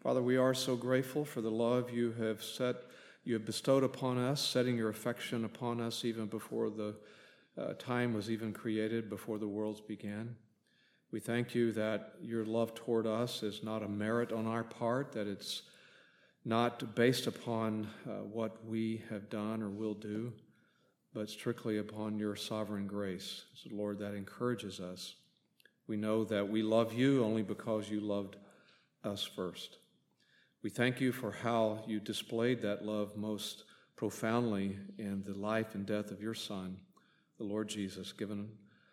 Father, we are so grateful for the love you have bestowed upon us, setting your affection upon us even before the time was even created, before the worlds began. We thank you that your love toward us is not a merit on our part, that it's not based upon what we have done or will do, but strictly upon your sovereign grace. So, Lord, that encourages us. We know that we love you only because you loved us first. We thank you for how you displayed that love most profoundly in the life and death of your Son, the Lord Jesus, given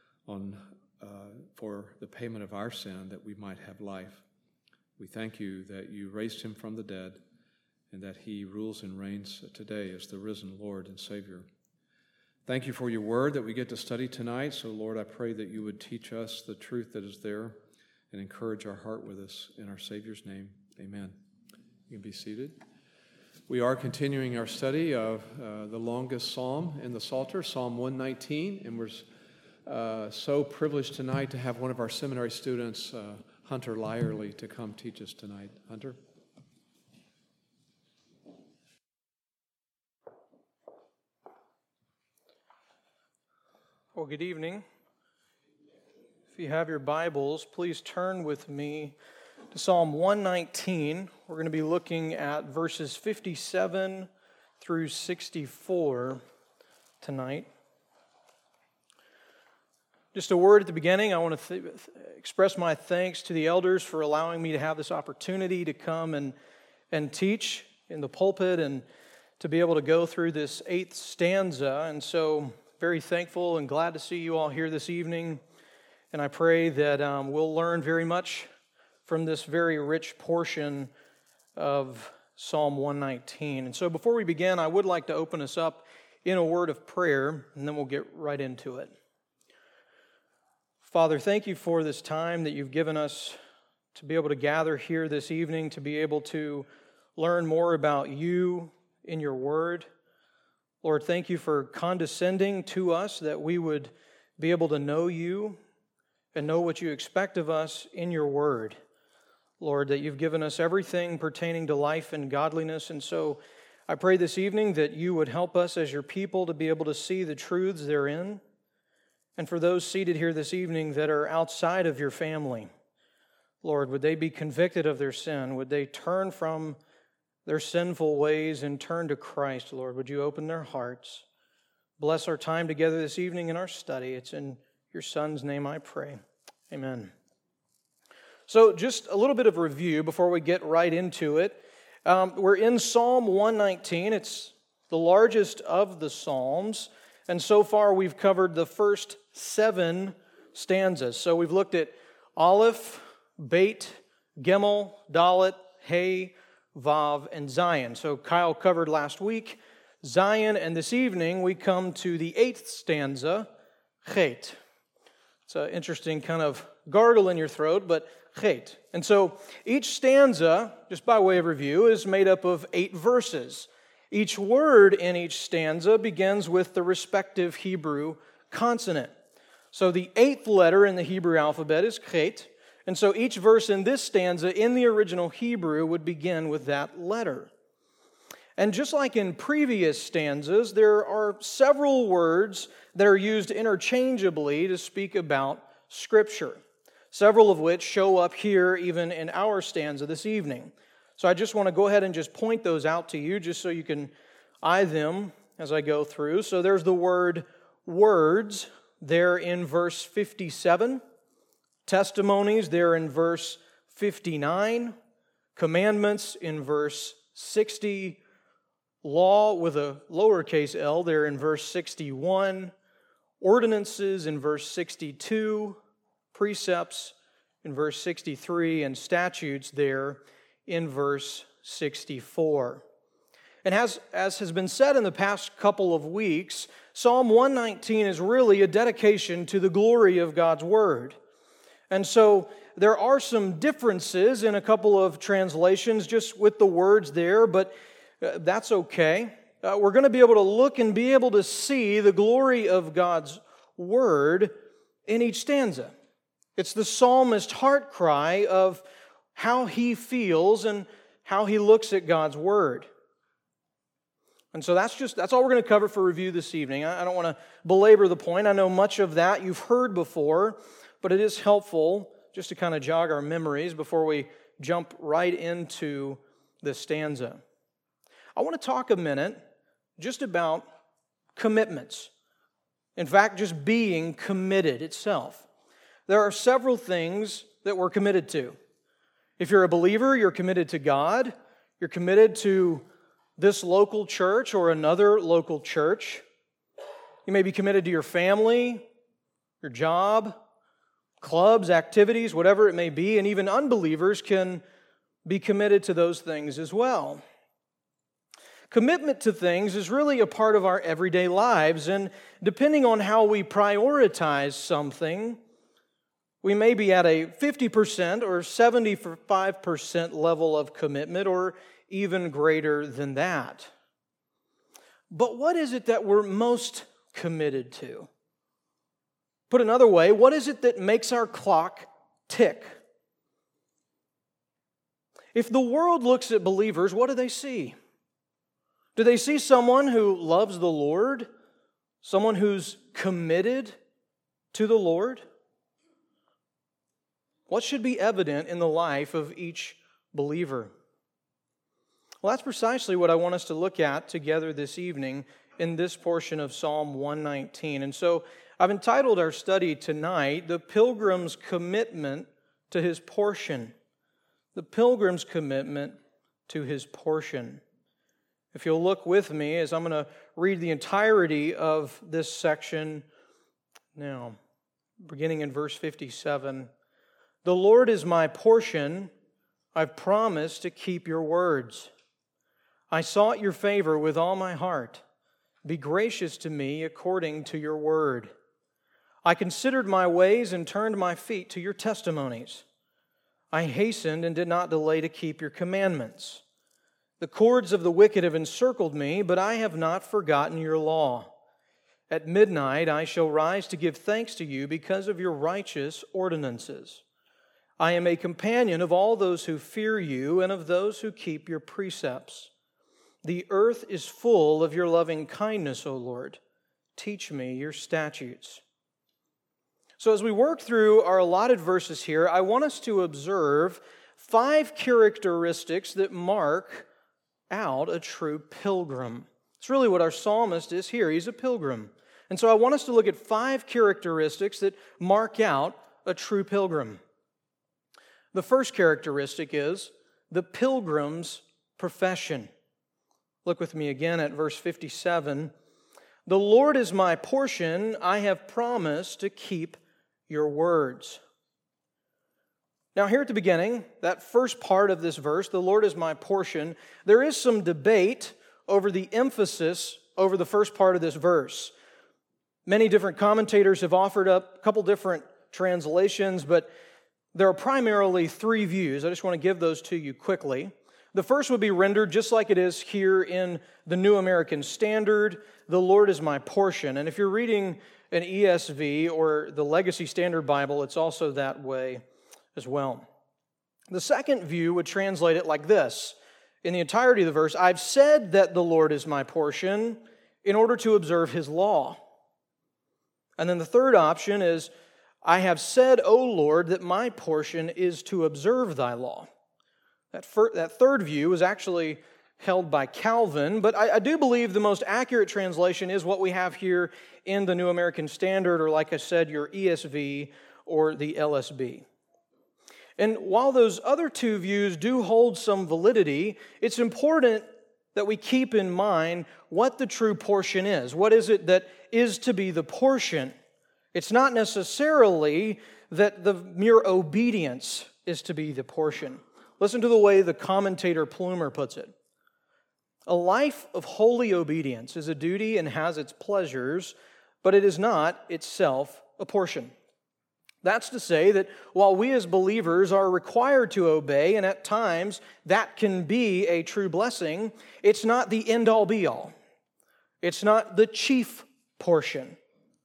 for the payment of our sin that we might have life. We thank you that you raised him from the dead and that he rules and reigns today as the risen Lord and Savior. Thank you for your word that we get to study tonight. So, Lord, I pray that you would teach us the truth that is there and encourage our heart with us. In our Savior's name, amen. You can be seated. We are continuing our study of the longest psalm in the Psalter, Psalm 119, and we're so privileged tonight to have one of our seminary students, Hunter Lyerly, to come teach us tonight. Hunter? Well, good evening. If you have your Bibles, please turn with me to Psalm 119. We're going to be looking at verses 57 through 64 tonight. Just a word at the beginning. I want to express my thanks to the elders for allowing me to have this opportunity to come and teach in the pulpit and to be able to go through this 8th stanza. And so, very thankful and glad to see you all here this evening. And I pray that we'll learn very much from this very rich portion of Psalm 119. And so before we begin, I would like to open us up in a word of prayer, and then we'll get right into it. Father, thank you for this time that you've given us to be able to gather here this evening, to be able to learn more about you in your word. Lord, thank you for condescending to us that we would be able to know you and know what you expect of us in your word. Lord, that you've given us everything pertaining to life and godliness. And so I pray this evening that you would help us as your people to be able to see the truths therein. And for those seated here this evening that are outside of your family, Lord, would they be convicted of their sin? Would they turn from their sinful ways and turn to Christ, Lord? Would you open their hearts? Bless our time together this evening in our study. It's in your Son's name I pray. Amen. So just a little bit of review before we get right into it. We're in Psalm 119. It's the largest of the Psalms. And so far we've covered the first 7 stanzas. So we've looked at Aleph, Beit, Gimel, Dalet, Hey, Vav, and Zion. So Kyle covered last week Zion, and this evening we come to the 8th stanza, Chet. It's an interesting kind of gargle in your throat, but Chet. And so each stanza, just by way of review, is made up of 8 verses. Each word in each stanza begins with the respective Hebrew consonant. So the 8th letter in the Hebrew alphabet is Chet. And so each verse in this stanza in the original Hebrew would begin with that letter. And just like in previous stanzas, there are several words that are used interchangeably to speak about Scripture, several of which show up here even in our stanza this evening. So I just want to go ahead and just point those out to you just so you can eye them as I go through. So there's the word words there in verse 57. Testimonies there in verse 59, commandments in verse 60, law with a lowercase l there in verse 61, ordinances in verse 62, precepts in verse 63, and statutes there in verse 64. And as has been said in the past couple of weeks, Psalm 119 is really a dedication to the glory of God's Word. And so there are some differences in a couple of translations just with the words there, but that's okay. We're going to be able to look and be able to see the glory of God's Word in each stanza. It's the psalmist's heart cry of how he feels and how he looks at God's Word. And so that's all we're going to cover for review this evening. I don't want to belabor the point. I know much of that you've heard before, but it is helpful just to kind of jog our memories before we jump right into this stanza. I want to talk a minute just about commitments. In fact, just being committed itself. There are several things that we're committed to. If you're a believer, you're committed to God. You're committed to this local church or another local church. You may be committed to your family, your job, clubs, activities, whatever it may be, and even unbelievers can be committed to those things as well. Commitment to things is really a part of our everyday lives, and depending on how we prioritize something, we may be at a 50% or 75% level of commitment, or even greater than that. But what is it that we're most committed to? Put another way, what is it that makes our clock tick? If the world looks at believers, what do they see? Do they see someone who loves the Lord? Someone who's committed to the Lord? What should be evident in the life of each believer? Well, that's precisely what I want us to look at together this evening in this portion of Psalm 119. And so I've entitled our study tonight, The Pilgrim's Commitment to His Portion. The Pilgrim's Commitment to His Portion. If you'll look with me as I'm going to read the entirety of this section now, beginning in verse 57. The Lord is my portion, I've promised to keep your words. I sought your favor with all my heart. Be gracious to me according to your word. I considered my ways and turned my feet to your testimonies. I hastened and did not delay to keep your commandments. The cords of the wicked have encircled me, but I have not forgotten your law. At midnight I shall rise to give thanks to you because of your righteous ordinances. I am a companion of all those who fear you and of those who keep your precepts. The earth is full of your loving kindness, O Lord. Teach me your statutes. So as we work through our allotted verses here, I want us to observe 5 characteristics that mark out a true pilgrim. It's really what our psalmist is here. He's a pilgrim. And so I want us to look at 5 characteristics that mark out a true pilgrim. The first characteristic is the pilgrim's profession. Look with me again at verse 57. The Lord is my portion, I have promised to keep your words. Now here at the beginning, that first part of this verse, the Lord is my portion, there is some debate over the emphasis over the first part of this verse. Many different commentators have offered up a couple different translations, but there are primarily 3 views. I just want to give those to you quickly. The first would be rendered just like it is here in the New American Standard, the Lord is my portion. And if you're reading an ESV or the Legacy Standard Bible, it's also that way as well. The second view would translate it like this. In the entirety of the verse, I've said that the Lord is my portion in order to observe His law. And then the third option is, I have said, O Lord, that my portion is to observe thy law. That third view is actually held by Calvin, but I do believe the most accurate translation is what we have here in the New American Standard, or like I said, your ESV or the LSB. And while those other 2 views do hold some validity, it's important that we keep in mind what the true portion is. What is it that is to be the portion? It's not necessarily that the mere obedience is to be the portion. Listen to the way the commentator Plumer puts it. A life of holy obedience is a duty and has its pleasures, but it is not itself a portion. That's to say that while we as believers are required to obey, and at times that can be a true blessing, it's not the end-all be-all. It's not the chief portion.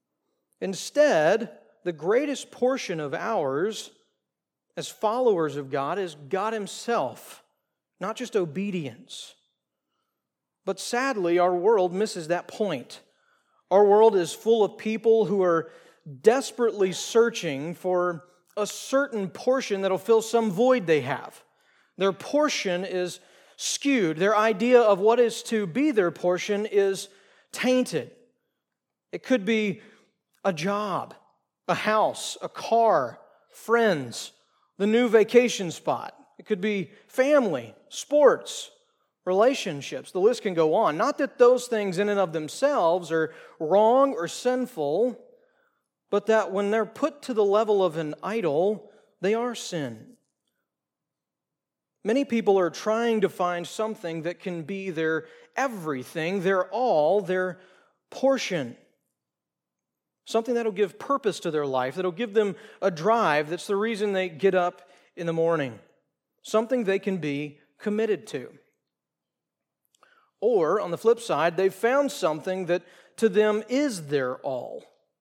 Instead, the greatest portion of ours as followers of God is God Himself not just obedience. But sadly, our world misses that point. Our world is full of people who are desperately searching for a certain portion that'll fill some void they have. Their portion is skewed. Their idea of what is to be their portion is tainted. It could be a job, a house, a car, friends, the new vacation spot. It could be family, sports, relationships. The list can go on. Not that those things in and of themselves are wrong or sinful, but that when they're put to the level of an idol, they are sin. Many people are trying to find something that can be their everything, their all, their portion. Something that'll give purpose to their life, that'll give them a drive, that's the reason they get up in the morning. Something they can be committed to. Or, on the flip side, they've found something that to them is their all.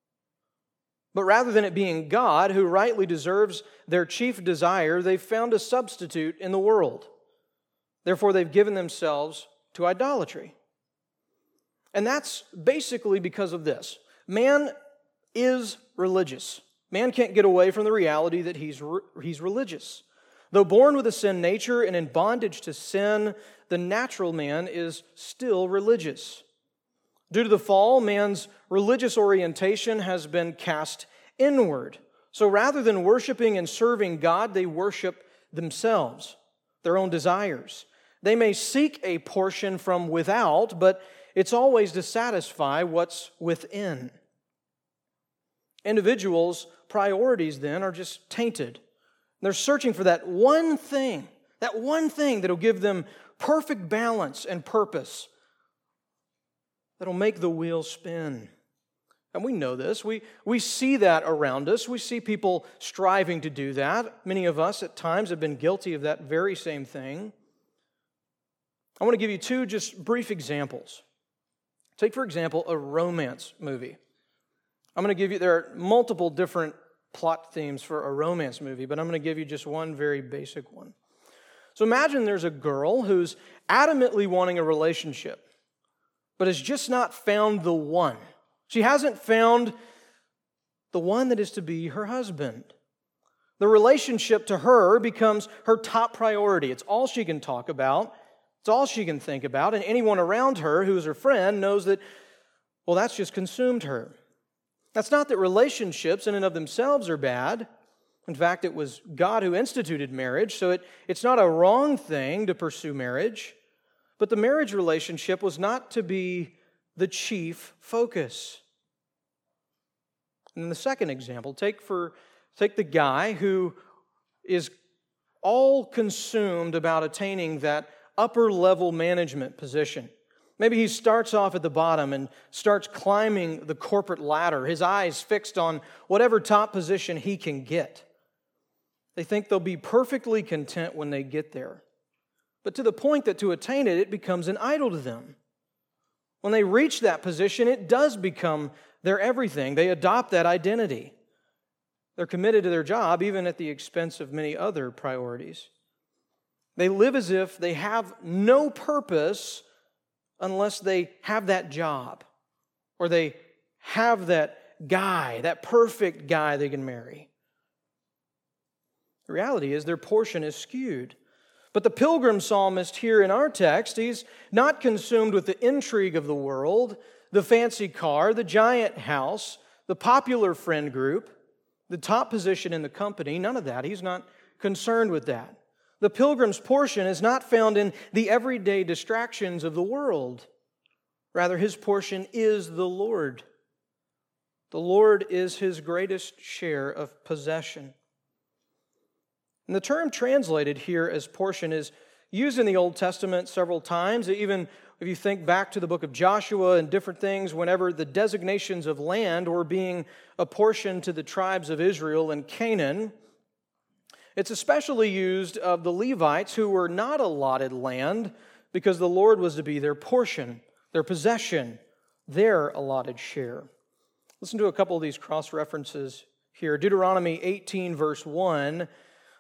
But rather than it being God, who rightly deserves their chief desire, they've found a substitute in the world. Therefore, they've given themselves to idolatry. And that's basically because of this. Man is religious. Man can't get away from the reality that he's religious. Though born with a sin nature and in bondage to sin, the natural man is still religious. Due to the fall, man's religious orientation has been cast inward. So rather than worshiping and serving God, they worship themselves, their own desires. They may seek a portion from without, but it's always to satisfy what's within. Individuals' priorities then are just tainted. They're searching for that one thing that'll give them perfect balance and purpose, that'll make the wheel spin. And we know this. We see that around us. We see people striving to do that. Many of us at times have been guilty of that very same thing. I want to give you two just brief examples. Take, for example, a romance movie. There are multiple different plot themes for a romance movie, but I'm going to give you just one very basic one. So imagine there's a girl who's adamantly wanting a relationship, but has just not found the one. She hasn't found the one that is to be her husband. The relationship to her becomes her top priority. It's all she can talk about. It's all she can think about. And anyone around her who's her friend knows that, well, that's just consumed her. That's not that relationships in and of themselves are bad. In fact, it was God who instituted marriage, so it's not a wrong thing to pursue marriage. But the marriage relationship was not to be the chief focus. And the second example, take the guy who is all consumed about attaining that upper level management position. Maybe he starts off at the bottom and starts climbing the corporate ladder, his eyes fixed on whatever top position he can get. They think they'll be perfectly content when they get there. But to the point that to attain it, it becomes an idol to them. When they reach that position, it does become their everything. They adopt that identity. They're committed to their job, even at the expense of many other priorities. They live as if they have no purpose unless they have that job or they have that guy, that perfect guy they can marry. The reality is their portion is skewed. But the pilgrim psalmist here in our text, he's not consumed with the intrigue of the world, the fancy car, the giant house, the popular friend group, the top position in the company. None of that. He's not concerned with that. The pilgrim's portion is not found in the everyday distractions of the world. Rather, his portion is the Lord. The Lord is his greatest share of possession. And the term translated here as portion is used in the Old Testament several times. Even if you think back to the book of Joshua and different things, whenever the designations of land were being apportioned to the tribes of Israel and Canaan, it's especially used of the Levites who were not allotted land because the Lord was to be their portion, their possession, their allotted share. Listen to a couple of these cross-references here. Deuteronomy 18, verse 1,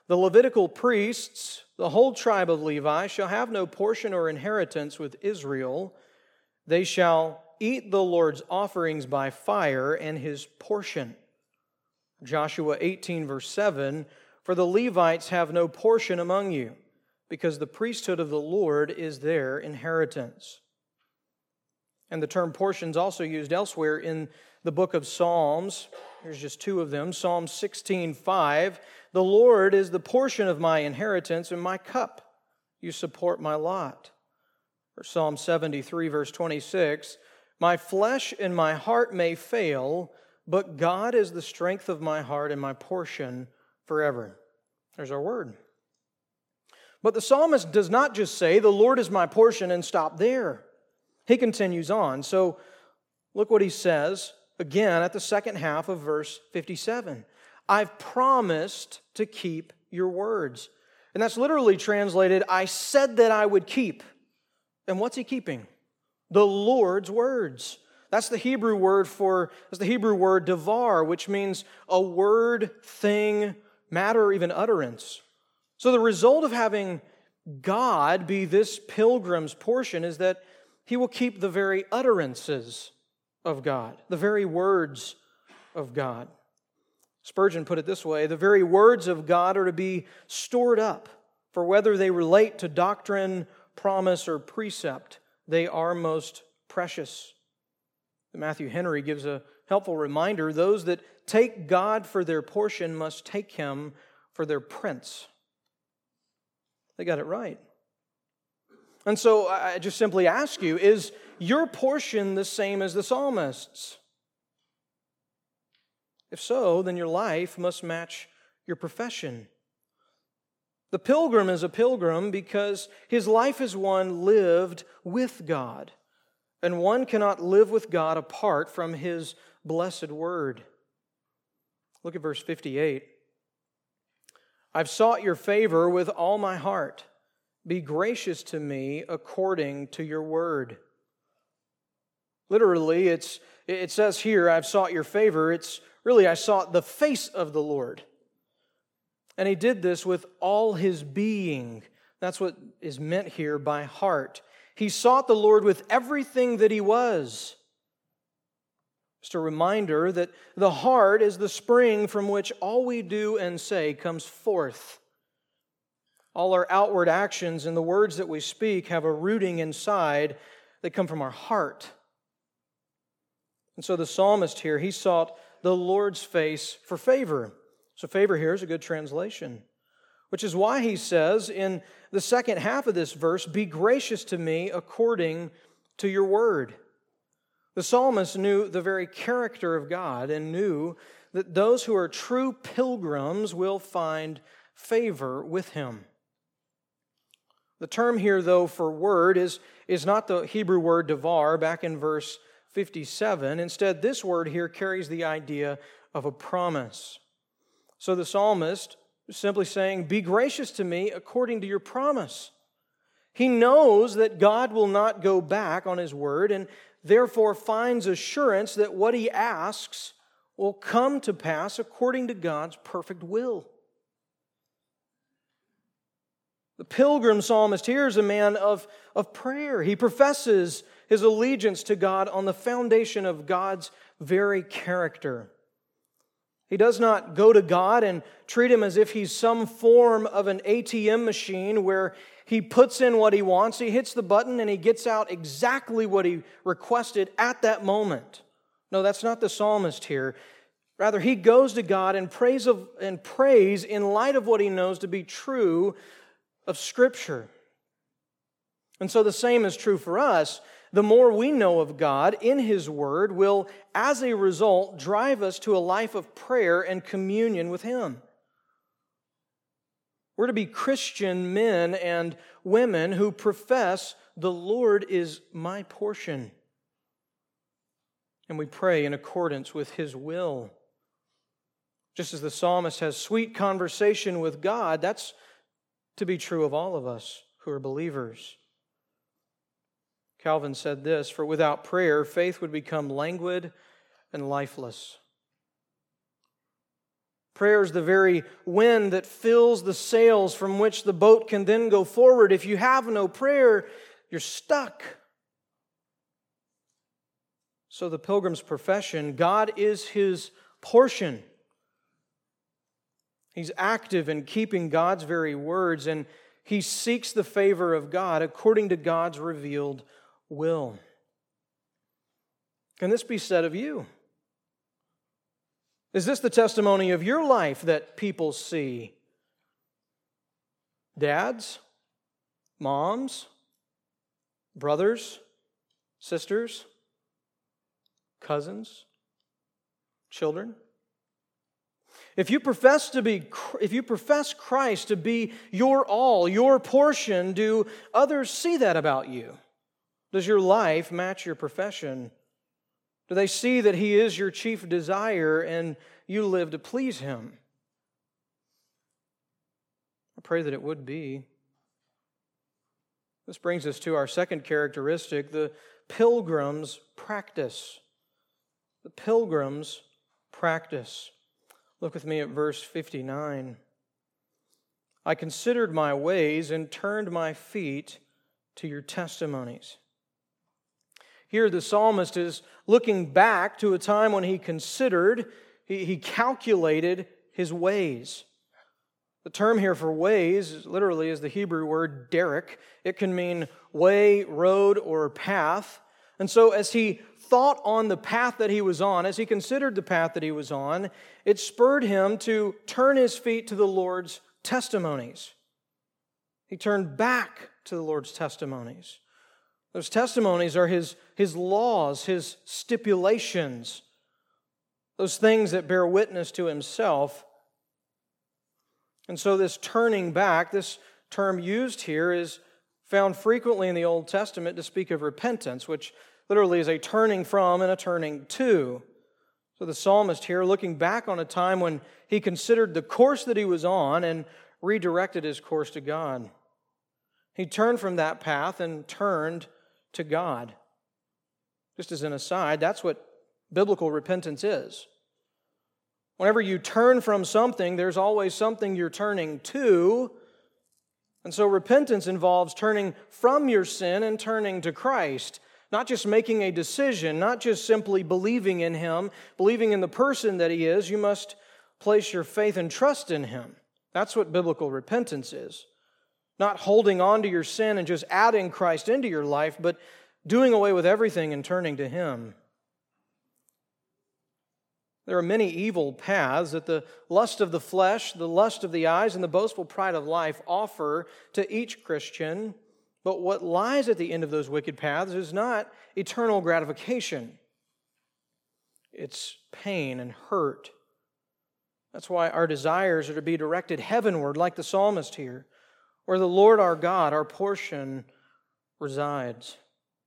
The Levitical priests, the whole tribe of Levi, shall have no portion or inheritance with Israel. They shall eat the Lord's offerings by fire and His portion. Joshua 18, verse 7, for the Levites have no portion among you, because the priesthood of the Lord is their inheritance. And the term portion is also used elsewhere in the book of Psalms. Here's just two of them. Psalm 16:5, the Lord is the portion of my inheritance and my cup. You support my lot. Or Psalm 73, verse 26, my flesh and my heart may fail, but God is the strength of my heart and my portion forever. There's our word. But the psalmist does not just say, the Lord is my portion, and stop there. He continues on. So look what he says again at the second half of verse 57. I've promised to keep your words. And that's literally translated, I said that I would keep. And what's he keeping? The Lord's words. That's the Hebrew word devar, which means a word, thing, matter, or even utterance. So the result of having God be this pilgrim's portion is that he will keep the very utterances of God, the very words of God. Spurgeon put it this way, the very words of God are to be stored up, for whether they relate to doctrine, promise, or precept, they are most precious. Matthew Henry gives a helpful reminder, those that take God for their portion must take Him for their prince. They got it right. And so I just simply ask you, is your portion the same as the psalmist's? If so, then your life must match your profession. The pilgrim is a pilgrim because his life is one lived with God, and one cannot live with God apart from His blessed word. Look at verse 58. I've sought your favor with all my heart. Be gracious to me according to your word. Literally, it says here, I've sought your favor. It's really, I sought the face of the Lord. And he did this with all his being. That's what is meant here by heart. He sought the Lord with everything that he was. Just a reminder that the heart is the spring from which all we do and say comes forth. All our outward actions and the words that we speak have a rooting inside that come from our heart. And so the psalmist here, he sought the Lord's face for favor. So favor here is a good translation, which is why he says in the second half of this verse, be gracious to me according to your word. The psalmist knew the very character of God and knew that those who are true pilgrims will find favor with Him. The term here, though, for word is not the Hebrew word devar back in verse 57. Instead, this word here carries the idea of a promise. So the psalmist is simply saying, be gracious to me according to your promise. He knows that God will not go back on His word and therefore finds assurance that what he asks will come to pass according to God's perfect will. The pilgrim psalmist here is a man of prayer. He professes his allegiance to God on the foundation of God's very character. He does not go to God and treat Him as if He's some form of an ATM machine where he puts in what he wants, he hits the button, and he gets out exactly what he requested at that moment. No, that's not the psalmist here. Rather, he goes to God and prays in light of what he knows to be true of Scripture. And so the same is true for us. The more we know of God in His Word will, as a result, drive us to a life of prayer and communion with Him. We're to be Christian men and women who profess the Lord is my portion. And we pray in accordance with His will. Just as the psalmist has sweet conversation with God, that's to be true of all of us who are believers. Calvin said this, for without prayer, faith would become languid and lifeless. Prayer is the very wind that fills the sails from which the boat can then go forward. If you have no prayer, you're stuck. So the pilgrim's profession, God is his portion. He's active in keeping God's very words, and he seeks the favor of God according to God's revealed will. Can this be said of you? Is this the testimony of your life that people see? Dads, moms, brothers, sisters, cousins, children? If you profess Christ to be your all, your portion, do others see that about you? Does your life match your profession? Do they see that He is your chief desire and you live to please Him? I pray that it would be. This brings us to our second characteristic, the pilgrim's practice. The pilgrim's practice. Look with me at verse 59. I considered my ways and turned my feet to your testimonies. Here the psalmist is looking back to a time when he considered, he calculated his ways. The term here for ways literally is the Hebrew word derek. It can mean way, road, or path. And so as he thought on the path that he was on, as he considered the path that he was on, it spurred him to turn his feet to the Lord's testimonies. He turned back to the Lord's testimonies. Those testimonies are his laws, his stipulations, those things that bear witness to himself. And so this turning back, this term used here is found frequently in the Old Testament to speak of repentance, which literally is a turning from and a turning to. So the psalmist here, looking back on a time when he considered the course that he was on and redirected his course to God. He turned from that path and turned to God. Just as an aside, that's what biblical repentance is. Whenever you turn from something, there's always something you're turning to. And so repentance involves turning from your sin and turning to Christ. Not just making a decision, not just simply believing in Him, believing in the person that He is. You must place your faith and trust in Him. That's what biblical repentance is. Not holding on to your sin and just adding Christ into your life, but doing away with everything and turning to Him. There are many evil paths that the lust of the flesh, the lust of the eyes, and the boastful pride of life offer to each Christian. But what lies at the end of those wicked paths is not eternal gratification. It's pain and hurt. That's why our desires are to be directed heavenward, like the psalmist here, where the Lord our God, our portion, resides.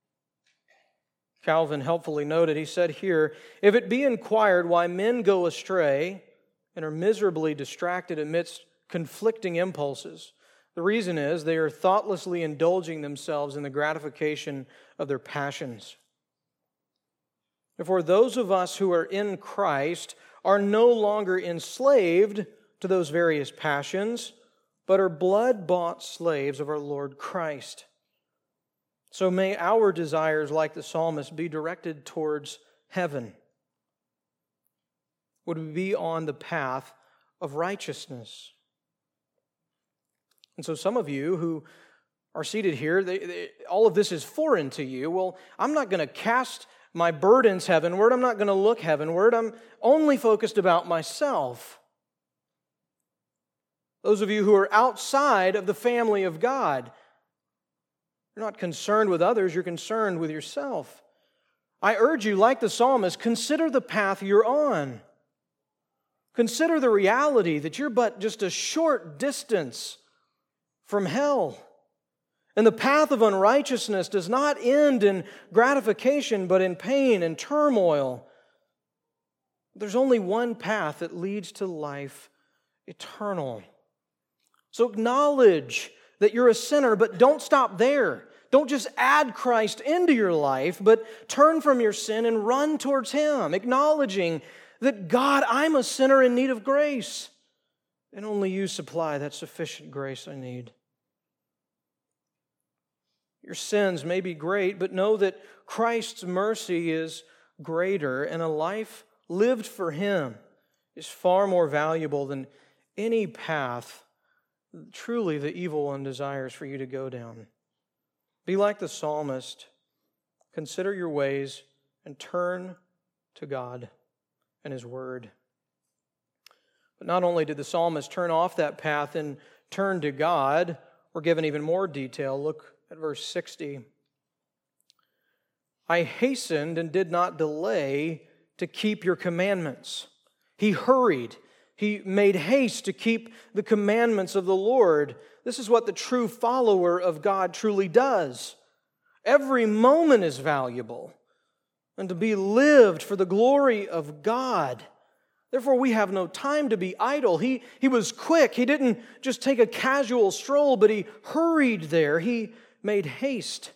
Calvin helpfully noted, he said here, if it be inquired why men go astray and are miserably distracted amidst conflicting impulses, the reason is they are thoughtlessly indulging themselves in the gratification of their passions. Therefore, those of us who are in Christ are no longer enslaved to those various passions, but are blood-bought slaves of our Lord Christ. So may our desires, like the psalmist, be directed towards heaven. Would we be on the path of righteousness? And so some of you who are seated here, all of this is foreign to you. Well, I'm not going to cast my burdens heavenward. I'm not going to look heavenward. I'm only focused about myself. Those of you who are outside of the family of God, you're not concerned with others, you're concerned with yourself. I urge you, like the psalmist, consider the path you're on. Consider the reality that you're but just a short distance from hell. And the path of unrighteousness does not end in gratification, but in pain and turmoil. There's only one path that leads to life eternal. So acknowledge that you're a sinner, but don't stop there. Don't just add Christ into your life, but turn from your sin and run towards Him, acknowledging that God, I'm a sinner in need of grace, and only You supply that sufficient grace I need. Your sins may be great, but know that Christ's mercy is greater, and a life lived for Him is far more valuable than any path truly the evil one desires for you to go down. Be like the psalmist. Consider your ways and turn to God and His Word. But not only did the psalmist turn off that path and turn to God, we're given even more detail. Look at verse 60. I hastened and did not delay to keep Your commandments. He hurried. He made haste to keep the commandments of the Lord. This is what the true follower of God truly does. Every moment is valuable and to be lived for the glory of God. Therefore, we have no time to be idle. He was quick. He didn't just take a casual stroll, but He hurried there. He made haste.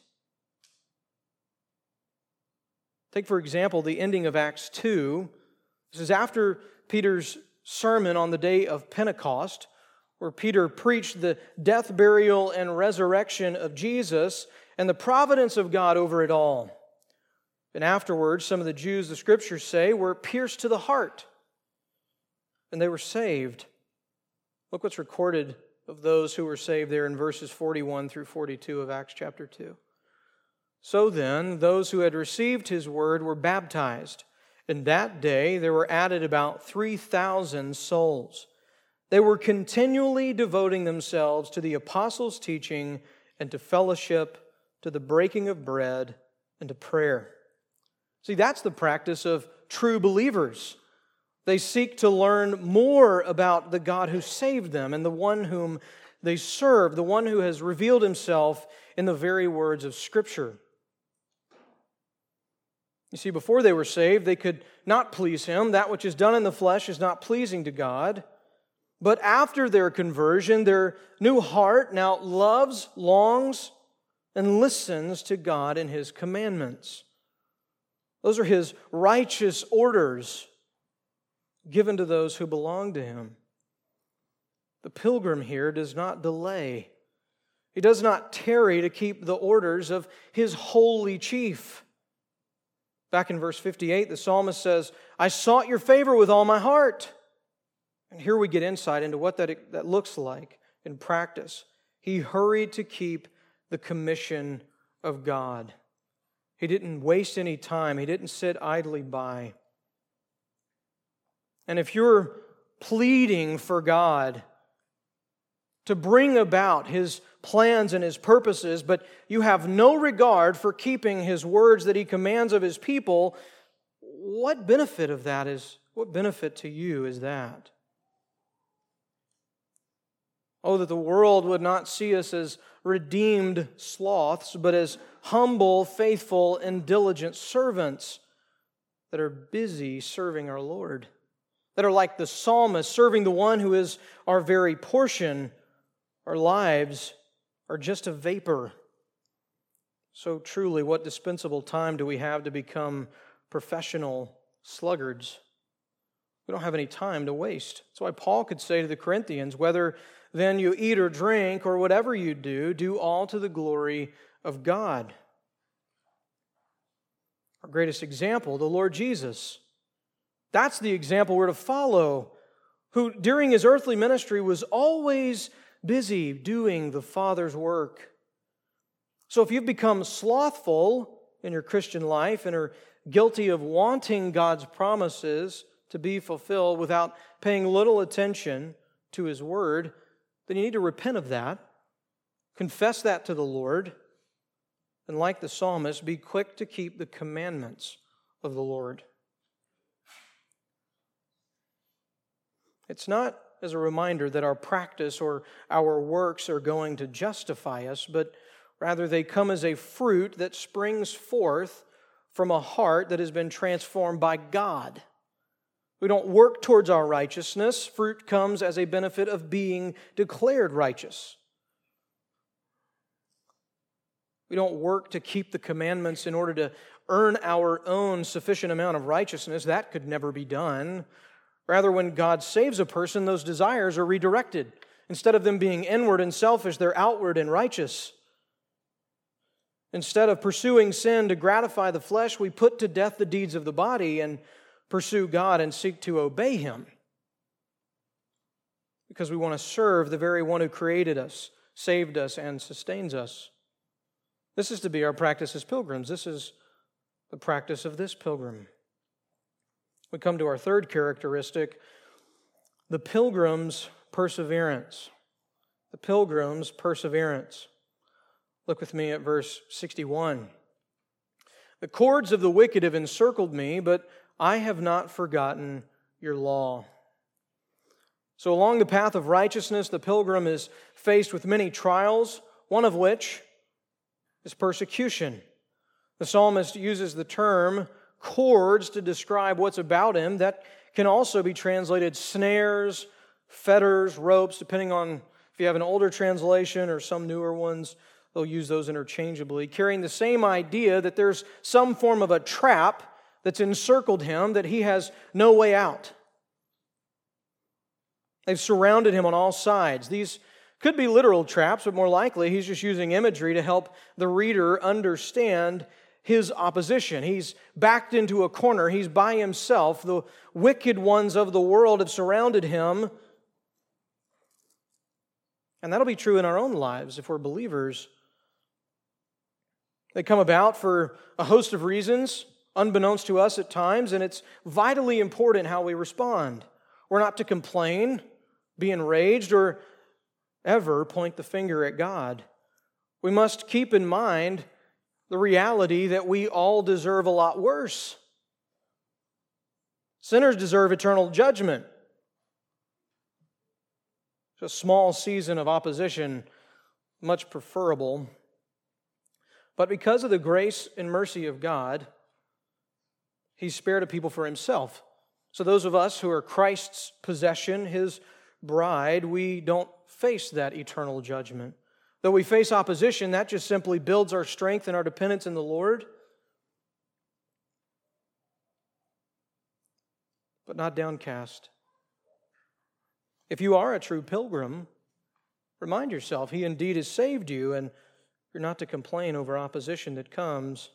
Take, for example, the ending of Acts 2. This is after Peter's sermon on the day of Pentecost, where Peter preached the death, burial, and resurrection of Jesus and the providence of God over it all. And afterwards, some of the Jews, the Scriptures say, were pierced to the heart, and they were saved. Look what's recorded of those who were saved there in verses 41 through 42 of Acts chapter 2. So then, those who had received His word were baptized. And that day there were added about 3,000 souls. They were continually devoting themselves to the apostles' teaching and to fellowship, to the breaking of bread, and to prayer. See, that's the practice of true believers. They seek to learn more about the God who saved them and the one whom they serve, the one who has revealed Himself in the very words of Scripture. You see, before they were saved, they could not please Him. That which is done in the flesh is not pleasing to God. But after their conversion, their new heart now loves, longs, and listens to God and His commandments. Those are His righteous orders given to those who belong to Him. The pilgrim here does not delay. He does not tarry to keep the orders of his holy chief. Back in verse 58, the psalmist says, I sought Your favor with all my heart. And here we get insight into what that looks like in practice. He hurried to keep the commission of God. He didn't waste any time. He didn't sit idly by. And if you're pleading for God to bring about His plans and His purposes, but you have no regard for keeping His words that He commands of His people, what benefit to you is that? Oh, that the world would not see us as redeemed sloths, but as humble, faithful, and diligent servants that are busy serving our Lord, that are like the psalmist, serving the one who is our very portion. Our lives are just a vapor. So truly, what dispensable time do we have to become professional sluggards? We don't have any time to waste. That's why Paul could say to the Corinthians, whether then you eat or drink or whatever you do all to the glory of God. Our greatest example, the Lord Jesus. That's the example we're to follow, who during His earthly ministry was always busy doing the Father's work. So if you've become slothful in your Christian life and are guilty of wanting God's promises to be fulfilled without paying little attention to His word, then you need to repent of that, confess that to the Lord, and like the psalmist, be quick to keep the commandments of the Lord. It's not as a reminder that our practice or our works are going to justify us, but rather they come as a fruit that springs forth from a heart that has been transformed by God. We don't work towards our righteousness. Fruit comes as a benefit of being declared righteous. We don't work to keep the commandments in order to earn our own sufficient amount of righteousness. That could never be done. Rather, when God saves a person, those desires are redirected. Instead of them being inward and selfish, they're outward and righteous. Instead of pursuing sin to gratify the flesh, we put to death the deeds of the body and pursue God and seek to obey Him. Because we want to serve the very one who created us, saved us, and sustains us. This is to be our practice as pilgrims. This is the practice of this pilgrim. We come to our third characteristic, the pilgrim's perseverance. The pilgrim's perseverance. Look with me at verse 61. The cords of the wicked have encircled me, but I have not forgotten your law. So along the path of righteousness, the pilgrim is faced with many trials, one of which is persecution. The psalmist uses the term cords to describe what's about him. That can also be translated snares, fetters, ropes, depending on if you have an older translation or some newer ones. They'll use those interchangeably, carrying the same idea that there's some form of a trap that's encircled him, that he has no way out. They've surrounded him on all sides. These could be literal traps, but more likely he's just using imagery to help the reader understand his opposition. He's backed into a corner. He's by himself. The wicked ones of the world have surrounded him. And that'll be true in our own lives if we're believers. They come about for a host of reasons, unbeknownst to us at times, and it's vitally important how we respond. We're not to complain, be enraged, or ever point the finger at God. We must keep in mind the reality that we all deserve a lot worse. Sinners deserve eternal judgment. A small season of opposition, much preferable. But because of the grace and mercy of God, He spared a people for Himself. So those of us who are Christ's possession, His bride, we don't face that eternal judgment. Though we face opposition, that just simply builds our strength and our dependence in the Lord. But not downcast. If you are a true pilgrim, remind yourself, He indeed has saved you, and you're not to complain over opposition that comes.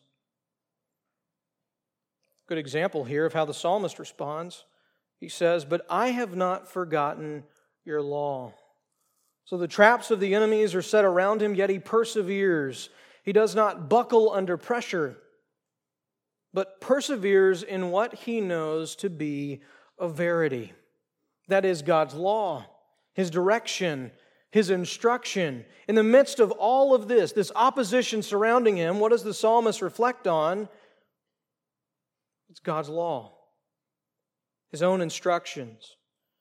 Good example here of how the psalmist responds. He says, "But I have not forgotten your law." So the traps of the enemies are set around him, yet he perseveres. He does not buckle under pressure, but perseveres in what he knows to be a verity. That is God's law, His direction, His instruction. In the midst of all of this opposition surrounding him, what does the psalmist reflect on? It's God's law, His own instructions.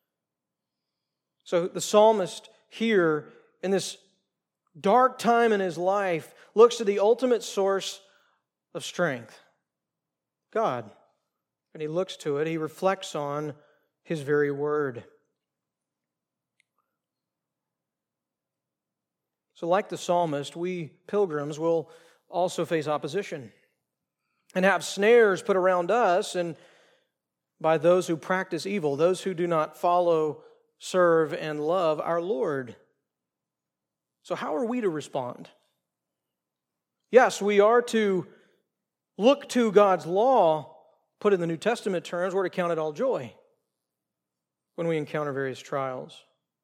So the psalmist here, in this dark time in his life, looks to the ultimate source of strength, God. And he looks to it, he reflects on His very word. So like the psalmist, we pilgrims will also face opposition and have snares put around us and by those who practice evil, those who do not follow, serve, and love our Lord. So how are we to respond? Yes, we are to look to God's law. Put in the New Testament terms, we're to count it all joy when we encounter various trials.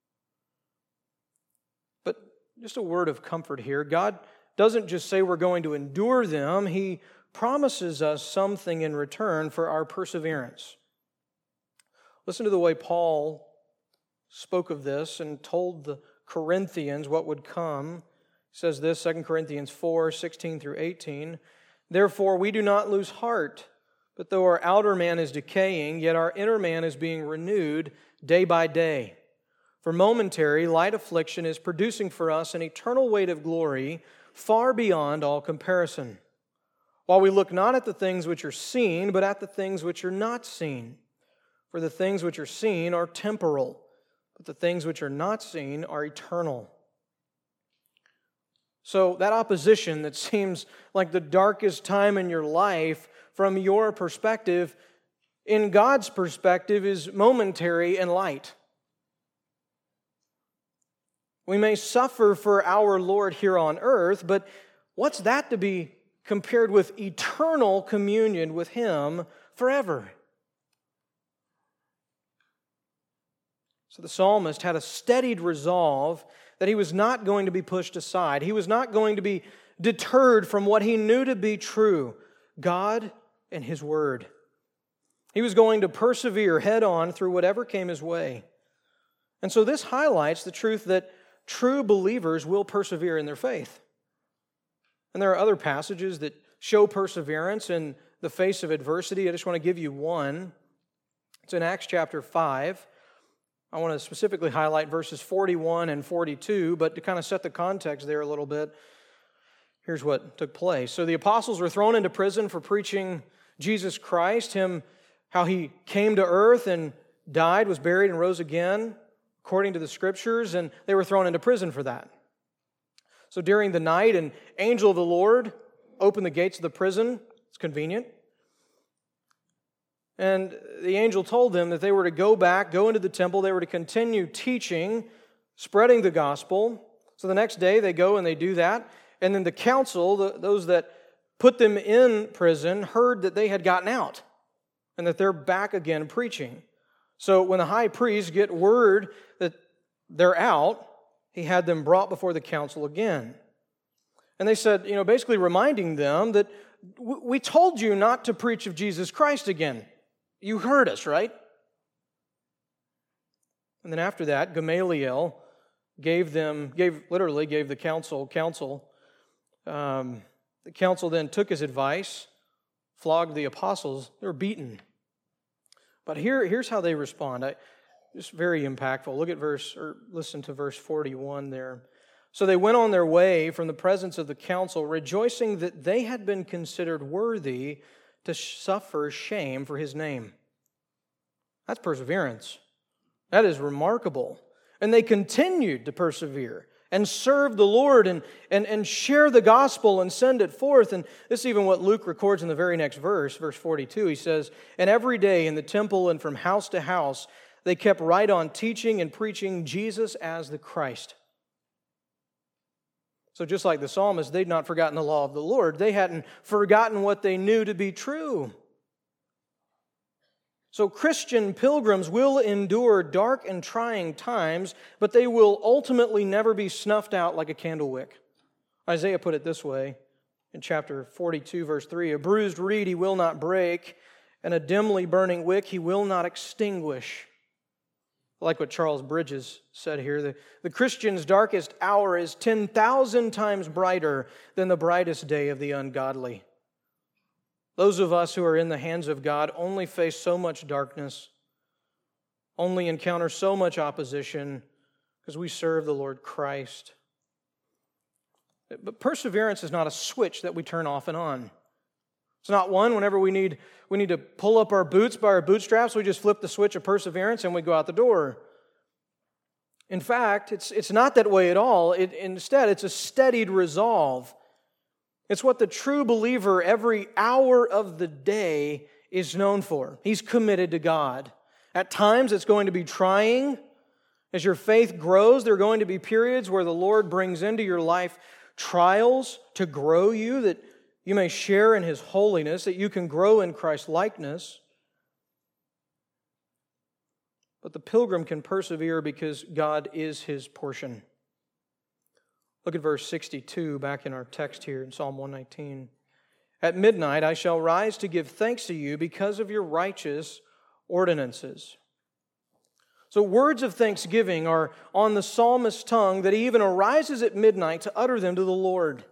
But just a word of comfort here. God doesn't just say we're going to endure them. He promises us something in return for our perseverance. Listen to the way Paul spoke of this and told the Corinthians what would come. He says this, 2 Corinthians 4, 16 through 18. "Therefore we do not lose heart, but though our outer man is decaying, yet our inner man is being renewed day by day. For momentary, light affliction is producing for us an eternal weight of glory far beyond all comparison. While we look not at the things which are seen, but at the things which are not seen. For the things which are seen are temporal, but the things which are not seen are eternal." So that opposition that seems like the darkest time in your life, from your perspective, in God's perspective, is momentary and light. We may suffer for our Lord here on earth, but what's that to be compared with eternal communion with Him forever? So the psalmist had a steadied resolve that he was not going to be pushed aside. He was not going to be deterred from what he knew to be true, God and His Word. He was going to persevere head on through whatever came his way. And so this highlights the truth that true believers will persevere in their faith. And there are other passages that show perseverance in the face of adversity. I just want to give you one. It's in Acts chapter 5. I want to specifically highlight verses 41 and 42, but to kind of set the context there a little bit, here's what took place. So the apostles were thrown into prison for preaching Jesus Christ, how He came to earth and died, was buried, and rose again, according to the Scriptures, and they were thrown into prison for that. So during the night, an angel of the Lord opened the gates of the prison. It's convenient. And the angel told them that they were to go into the temple, they were to continue teaching, spreading the gospel. So the next day they go and they do that. And then the council, those that put them in prison, heard that they had gotten out and that they're back again preaching. So when the high priests get word that they're out, he had them brought before the council again. And they said, basically reminding them that we told you not to preach of Jesus Christ again. You heard us, right? And then after that, Gamaliel gave the council. The council then took his advice, flogged the apostles. They were beaten. But here's how they respond. Just very impactful. Listen to verse 41 there. So they went on their way from the presence of the council, rejoicing that they had been considered worthy to suffer shame for His name. That's perseverance. That is remarkable. And they continued to persevere and serve the Lord and share the gospel and send it forth. And this is even what Luke records in the very next verse 42. He says, "And every day in the temple and from house to house, they kept right on teaching and preaching Jesus as the Christ." So just like the psalmist, they'd not forgotten the law of the Lord. They hadn't forgotten what they knew to be true. So Christian pilgrims will endure dark and trying times, but they will ultimately never be snuffed out like a candle wick. Isaiah put it this way in chapter 42, verse 3, "A bruised reed He will not break, and a dimly burning wick He will not extinguish." I like what Charles Bridges said here. The Christian's darkest hour is 10,000 times brighter than the brightest day of the ungodly. Those of us who are in the hands of God only face so much darkness, only encounter so much opposition because we serve the Lord Christ. But perseverance is not a switch that we turn off and on. It's not one whenever we need to pull up our boots by our bootstraps, we just flip the switch of perseverance and we go out the door. In fact, it's not that way at all. Instead, it's a steadied resolve. It's what the true believer every hour of the day is known for. He's committed to God. At times, it's going to be trying. As your faith grows, there are going to be periods where the Lord brings into your life trials to grow you, that you may share in His holiness, that you can grow in Christ's likeness. But the pilgrim can persevere because God is his portion. Look at verse 62 back in our text here in Psalm 119. "At midnight I shall rise to give thanks to you because of your righteous ordinances." So words of thanksgiving are on the psalmist's tongue that he even arises at midnight to utter them to the Lord.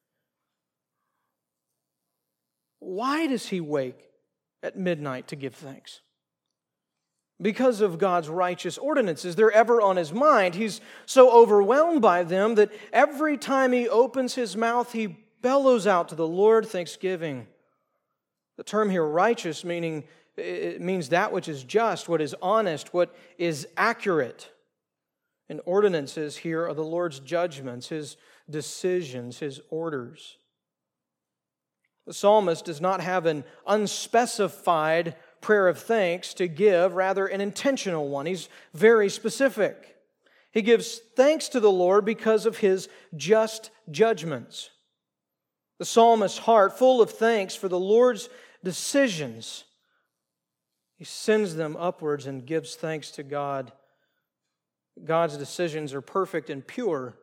Why does he wake at midnight to give thanks? Because of God's righteous ordinances. They're ever on his mind. He's so overwhelmed by them that every time he opens his mouth, he bellows out to the Lord thanksgiving. The term here, righteous, it means that which is just, what is honest, what is accurate. And ordinances here are the Lord's judgments, His decisions, His orders. The psalmist does not have an unspecified prayer of thanks to give, rather an intentional one. He's very specific. He gives thanks to the Lord because of His just judgments. The psalmist's heart, full of thanks for the Lord's decisions, he sends them upwards and gives thanks to God. God's decisions are perfect and pure.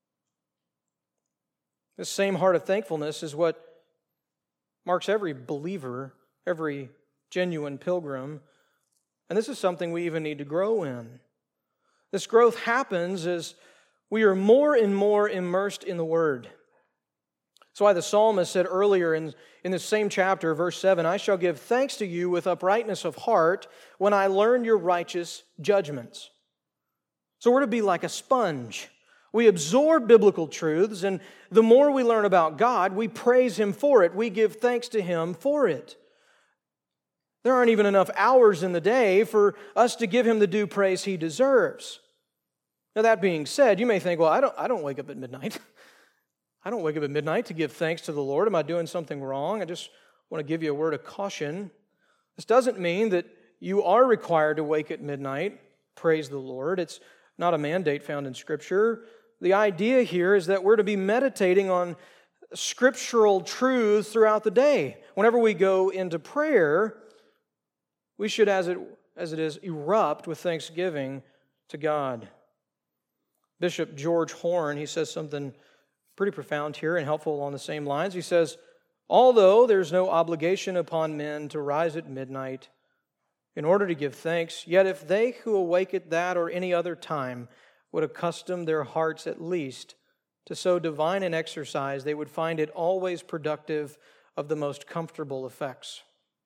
This same heart of thankfulness is what marks every believer, every genuine pilgrim. And this is something we even need to grow in. This growth happens as we are more and more immersed in the Word. That's why the psalmist said earlier in this same chapter, verse 7, I shall give thanks to you with uprightness of heart when I learn your righteous judgments. So we're to be like a sponge. We absorb biblical truths, and the more we learn about God, we praise Him for it. We give thanks to Him for it. There aren't even enough hours in the day for us to give Him the due praise He deserves. Now that being said, you may think, well, I don't wake up at midnight. I don't wake up at midnight to give thanks to the Lord. Am I doing something wrong? I just want to give you a word of caution. This doesn't mean that you are required to wake at midnight. Praise the Lord. It's not a mandate found in Scripture. The idea here is that we're to be meditating on scriptural truths throughout the day. Whenever we go into prayer, we should, as it is, erupt with thanksgiving to God. Bishop George Horn, he says something pretty profound here and helpful along the same lines. He says, although there's no obligation upon men to rise at midnight in order to give thanks, yet if they who awake at that or any other time would accustom their hearts at least to so divine an exercise, they would find it always productive of the most comfortable effects.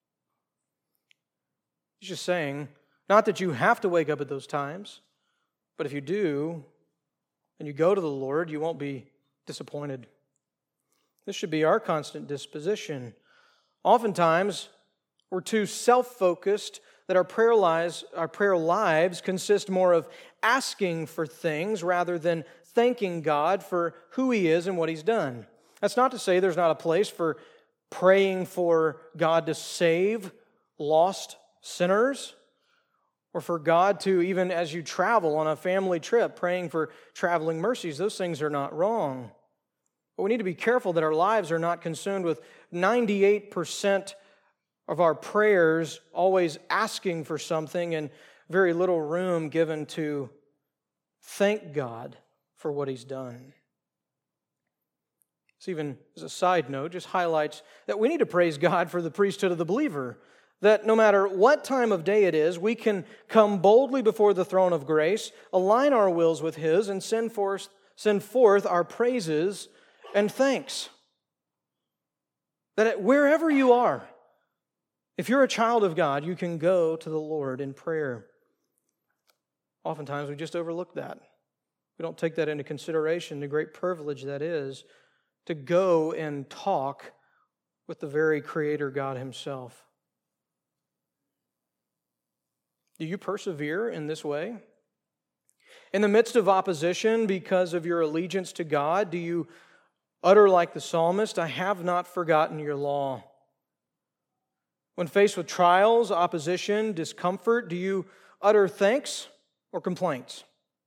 He's just saying, not that you have to wake up at those times, but if you do, and you go to the Lord, you won't be disappointed. This should be our constant disposition. Oftentimes, we're too self-focused that our prayer lives consist more of asking for things rather than thanking God for who He is and what He's done. That's not to say there's not a place for praying for God to save lost sinners, or for God to, even as you travel on a family trip, praying for traveling mercies. Those things are not wrong. But we need to be careful that our lives are not consumed with 98% of our prayers always asking for something and very little room given to thank God for what He's done. This even as a side note just highlights that we need to praise God for the priesthood of the believer. That no matter what time of day it is, we can come boldly before the throne of grace, align our wills with His, and send forth our praises and thanks. That wherever you are, if you're a child of God, you can go to the Lord in prayer. Oftentimes we just overlook that. We don't take that into consideration, the great privilege that is to go and talk with the very Creator God Himself. Do you persevere in this way? In the midst of opposition because of your allegiance to God, do you utter like the psalmist, I have not forgotten your law? When faced with trials, opposition, discomfort, do you utter thanks or complaints?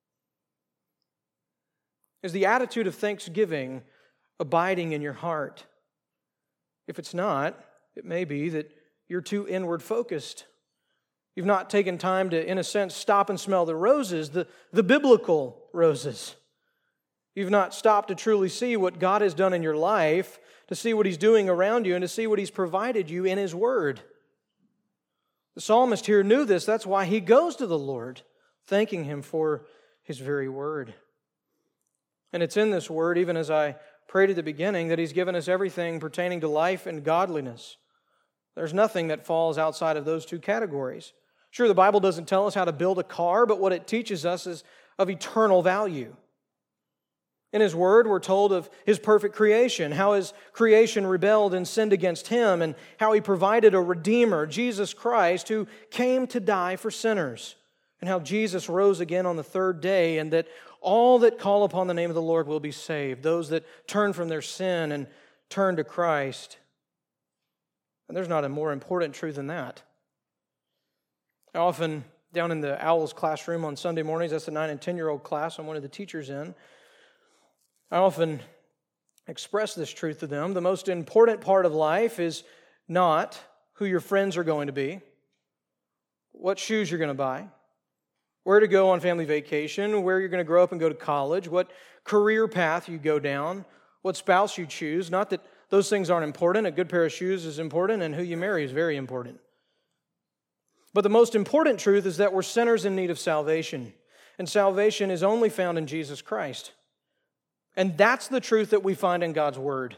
Is the attitude of thanksgiving abiding in your heart? If it's not, it may be that you're too inward focused. You've not taken time to, in a sense, stop and smell the roses, the biblical roses. You've not stopped to truly see what God has done in your life, to see what He's doing around you, and to see what He's provided you in His Word. The psalmist here knew this. That's why he goes to the Lord, thanking Him for His very Word. And it's in this Word, even as I prayed at the beginning, that He's given us everything pertaining to life and godliness. There's nothing that falls outside of those two categories. Sure, the Bible doesn't tell us how to build a car, but what it teaches us is of eternal value. In His Word, we're told of His perfect creation, how His creation rebelled and sinned against Him, and how He provided a Redeemer, Jesus Christ, who came to die for sinners, and how Jesus rose again on the third day, and that All that call upon the name of the Lord will be saved. Those that turn from their sin and turn to Christ. And there's not a more important truth than that. I often, down in the Owls classroom on Sunday mornings, that's the 9 and 10-year-old class I'm one of the teachers in, I often express this truth to them. The most important part of life is not who your friends are going to be, what shoes you're going to buy, where to go on family vacation, where you're going to grow up and go to college, what career path you go down, what spouse you choose. Not that those things aren't important. A good pair of shoes is important, and who you marry is very important. But the most important truth is that we're sinners in need of salvation, and salvation is only found in Jesus Christ. And that's the truth that we find in God's Word.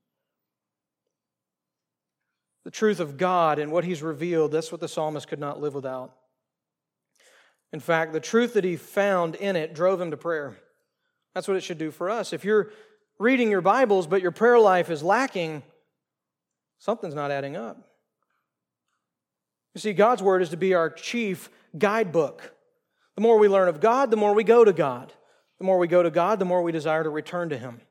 The truth of God and what He's revealed, that's what the psalmist could not live without. In fact, the truth that he found in it drove him to prayer. That's what it should do for us. If you're reading your Bibles, but your prayer life is lacking, something's not adding up. You see, God's Word is to be our chief guidebook. The more we learn of God, the more we go to God. The more we go to God, the more we desire to return to Him.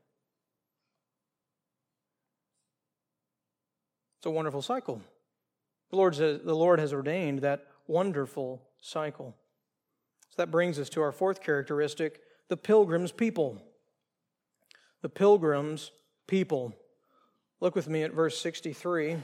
It's a wonderful cycle. The Lord has ordained that wonderful cycle. So that brings us to our fourth characteristic, the pilgrim's people. The pilgrim's people. Look with me at verse 63.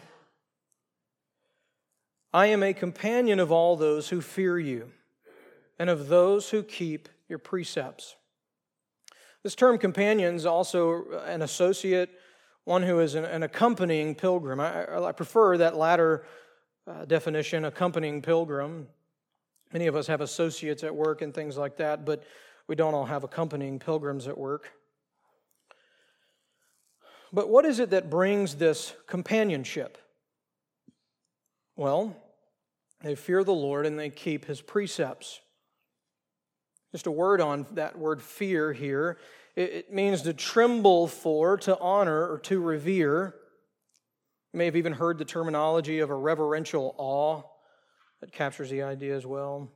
I am a companion of all those who fear you, and of those who keep your precepts. This term companion is also an associate, one who is an accompanying pilgrim. I prefer that latter definition, accompanying pilgrim. Many of us have associates at work and things like that, but we don't all have accompanying pilgrims at work. But what is it that brings this companionship? Well, they fear the Lord and they keep His precepts. Just a word on that word fear here. It means to tremble for, to honor, or to revere. You may have even heard the terminology of a reverential awe. That captures the idea as well.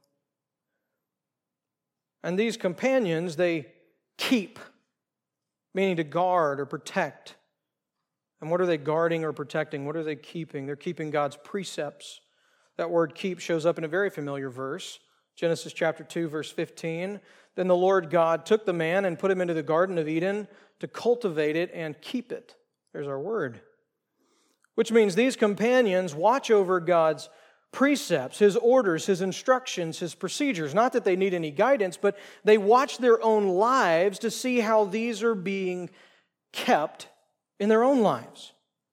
And these companions, they keep, meaning to guard or protect. And what are they guarding or protecting? What are they keeping? They're keeping God's precepts. That word keep shows up in a very familiar verse. Genesis chapter 2, verse 15. Then the Lord God took the man and put him into the Garden of Eden to cultivate it and keep it. There's our word. Which means these companions watch over God's precepts, His orders, His instructions, His procedures. Not that they need any guidance, but they watch their own lives to see how these are being kept in their own lives.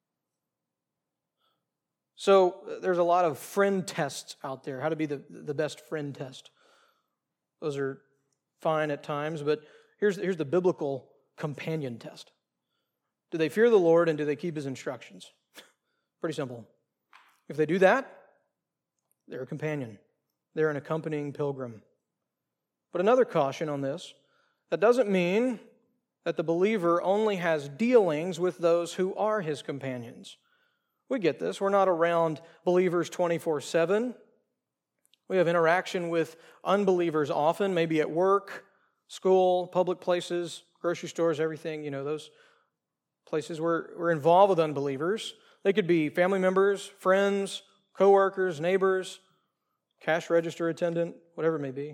So there's a lot of friend tests out there, how to be the best friend test. Those are fine at times, but here's the biblical companion test. Do they fear the Lord and do they keep His instructions? Pretty simple. If they do that, they're a companion. They're an accompanying pilgrim. But another caution on this, that doesn't mean that the believer only has dealings with those who are his companions. We get this. We're not around believers 24/7. We have interaction with unbelievers often, maybe at work, school, public places, grocery stores, everything, those places. We're involved with unbelievers. They could be family members, friends, co-workers, neighbors, cash register attendant, whatever it may be.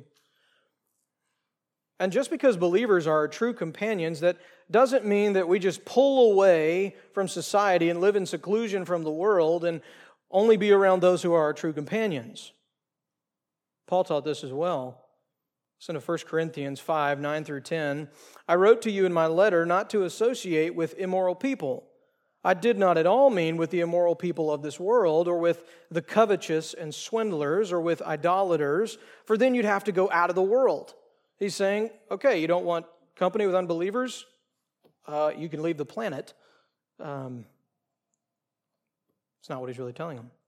And just because believers are our true companions, that doesn't mean that we just pull away from society and live in seclusion from the world and only be around those who are our true companions. Paul taught this as well. Listen to 1 Corinthians 5, 9 through 10. I wrote to you in my letter not to associate with immoral people. I did not at all mean with the immoral people of this world, or with the covetous and swindlers, or with idolaters, for then you'd have to go out of the world. He's saying, okay, you don't want company with unbelievers? You can leave the planet. It's not what he's really telling them.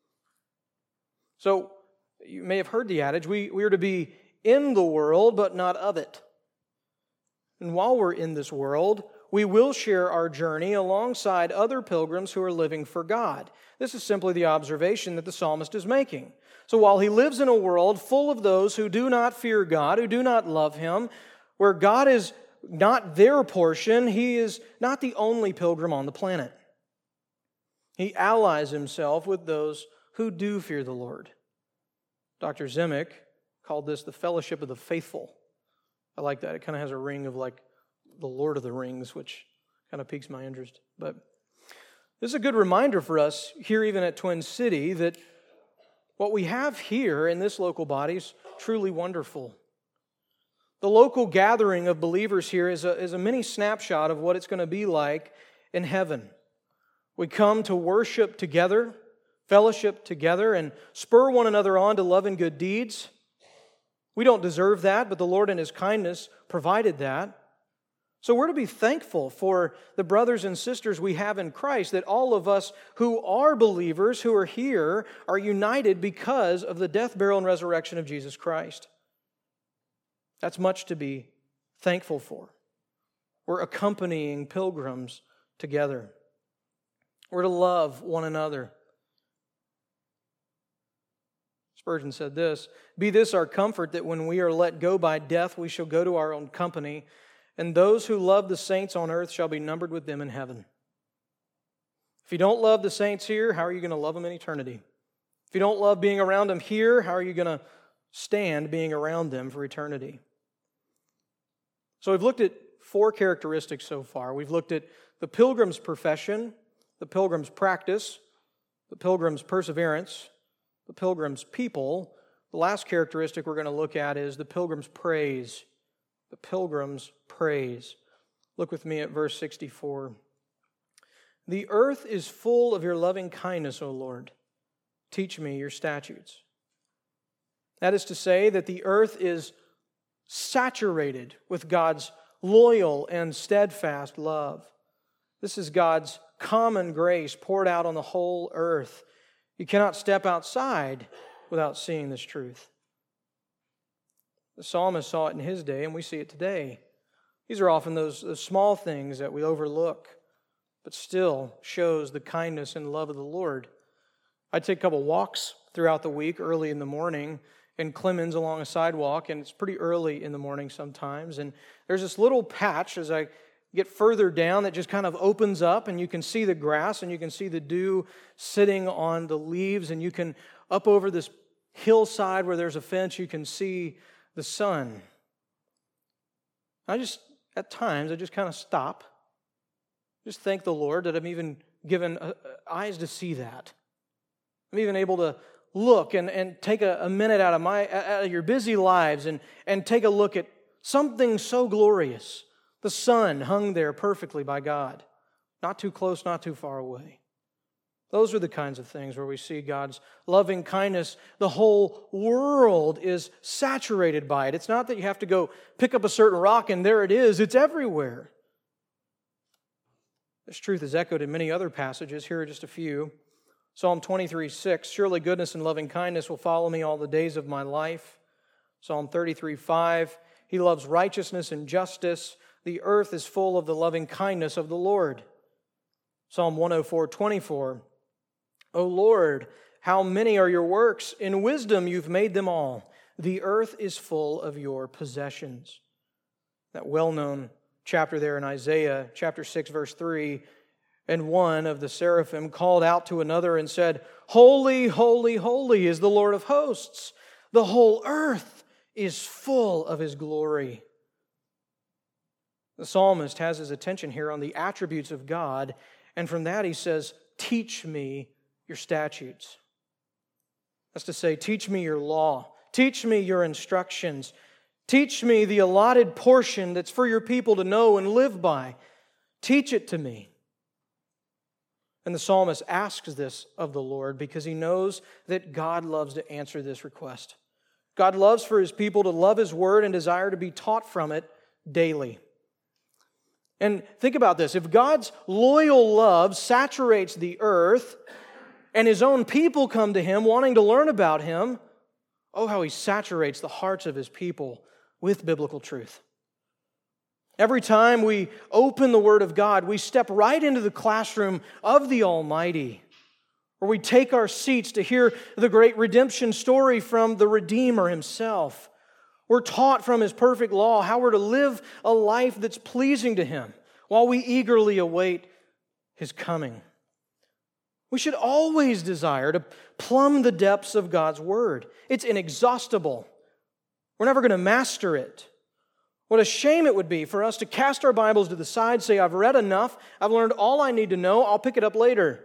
So, you may have heard the adage, we are to be in the world, but not of it. And while we're in this world, we will share our journey alongside other pilgrims who are living for God. This is simply the observation that the psalmist is making. So while he lives in a world full of those who do not fear God, who do not love Him, where God is not their portion. He is not the only pilgrim on the planet. He allies himself with those who do fear the Lord. Dr. Zemek called this the fellowship of the faithful. I like that. It kind of has a ring of like the Lord of the Rings, which kind of piques my interest. But this is a good reminder for us here, even at Twin City, that what we have here in this local body is truly wonderful. The local gathering of believers here is a mini snapshot of what it's going to be like in heaven. We come to worship together, fellowship together, and spur one another on to love and good deeds. We don't deserve that, but the Lord in His kindness provided that. So we're to be thankful for the brothers and sisters we have in Christ, that all of us who are believers, who are here, are united because of the death, burial, and resurrection of Jesus Christ. That's much to be thankful for. We're accompanying pilgrims together. We're to love one another. Spurgeon said this, "Be this our comfort, that when we are let go by death, we shall go to our own company, and those who love the saints on earth shall be numbered with them in heaven." If you don't love the saints here, how are you going to love them in eternity? If you don't love being around them here, how are you going to stand being around them for eternity? So we've looked at 4 characteristics so far. We've looked at the pilgrim's profession, the pilgrim's practice, the pilgrim's perseverance, the pilgrim's people. The last characteristic we're going to look at is the pilgrim's praise. The pilgrim's praise. Look with me at verse 64. "The earth is full of your loving kindness, O Lord. Teach me your statutes." That is to say that the earth is saturated with God's loyal and steadfast love. This is God's common grace poured out on the whole earth. You cannot step outside without seeing this truth. The psalmist saw it in his day, and we see it today. These are often those small things that we overlook, but still shows the kindness and love of the Lord. I take a couple walks throughout the week, early in the morning, in Clemens along a sidewalk, and it's pretty early in the morning sometimes. And there's this little patch as I get further down that just kind of opens up, and you can see the grass, and you can see the dew sitting on the leaves, and you can, up over this hillside where there's a fence, you can see the sun. At times, I just kind of stop. Just thank the Lord that I'm even given eyes to see that. I'm even able to look and take a minute out of your busy lives and take a look at something so glorious. The sun hung there perfectly by God. Not too close, not too far away. Those are the kinds of things where we see God's loving kindness. The whole world is saturated by it. It's not that you have to go pick up a certain rock and there it is. It's everywhere. This truth is echoed in many other passages. Here are just a few. Psalm 23:6, "Surely goodness and loving kindness will follow me all the days of my life." Psalm 33:5, "He loves righteousness and justice. The earth is full of the loving kindness of the Lord." Psalm 104:24, "O Lord, how many are your works? In wisdom you've made them all. The earth is full of your possessions." That well-known chapter there in Isaiah, chapter 6, verse 3, "And one of the seraphim called out to another and said, 'Holy, holy, holy is the Lord of hosts. The whole earth is full of His glory.'" The psalmist has his attention here on the attributes of God, and from that he says, "Teach me your statutes." That's to say, teach me your law. Teach me your instructions. Teach me the allotted portion that's for your people to know and live by. Teach it to me. And the psalmist asks this of the Lord because he knows that God loves to answer this request. God loves for His people to love His word and desire to be taught from it daily. And think about this. If God's loyal love saturates the earth and His own people come to Him wanting to learn about Him, oh, how He saturates the hearts of His people with biblical truth. Every time we open the Word of God, we step right into the classroom of the Almighty, where we take our seats to hear the great redemption story from the Redeemer Himself, We're taught from His perfect law how we're to live a life that's pleasing to Him while we eagerly await His coming. We should always desire to plumb the depths of God's Word. It's inexhaustible. We're never going to master it. What a shame it would be for us to cast our Bibles to the side, say, I've read enough, I've learned all I need to know, I'll pick it up later.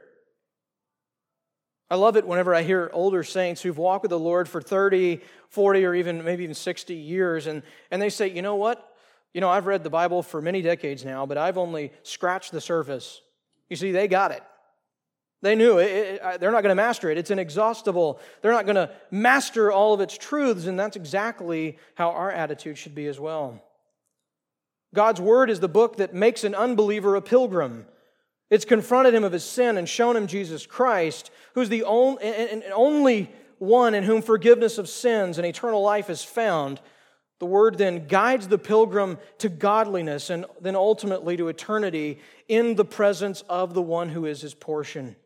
I love it whenever I hear older saints who've walked with the Lord for 30, 40, or maybe even 60 years, and they say, you know what? I've read the Bible for many decades now, but I've only scratched the surface. You see, they got it. They knew it. They're not going to master it. It's inexhaustible. They're not going to master all of its truths, and that's exactly how our attitude should be as well. God's Word is the book that makes an unbeliever a pilgrim. It's confronted him of his sin and shown him Jesus Christ, who's the only one in whom forgiveness of sins and eternal life is found. The Word then guides the pilgrim to godliness and then ultimately to eternity in the presence of the one who is his portion.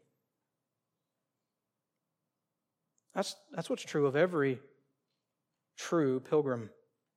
That's what's true of every true pilgrim.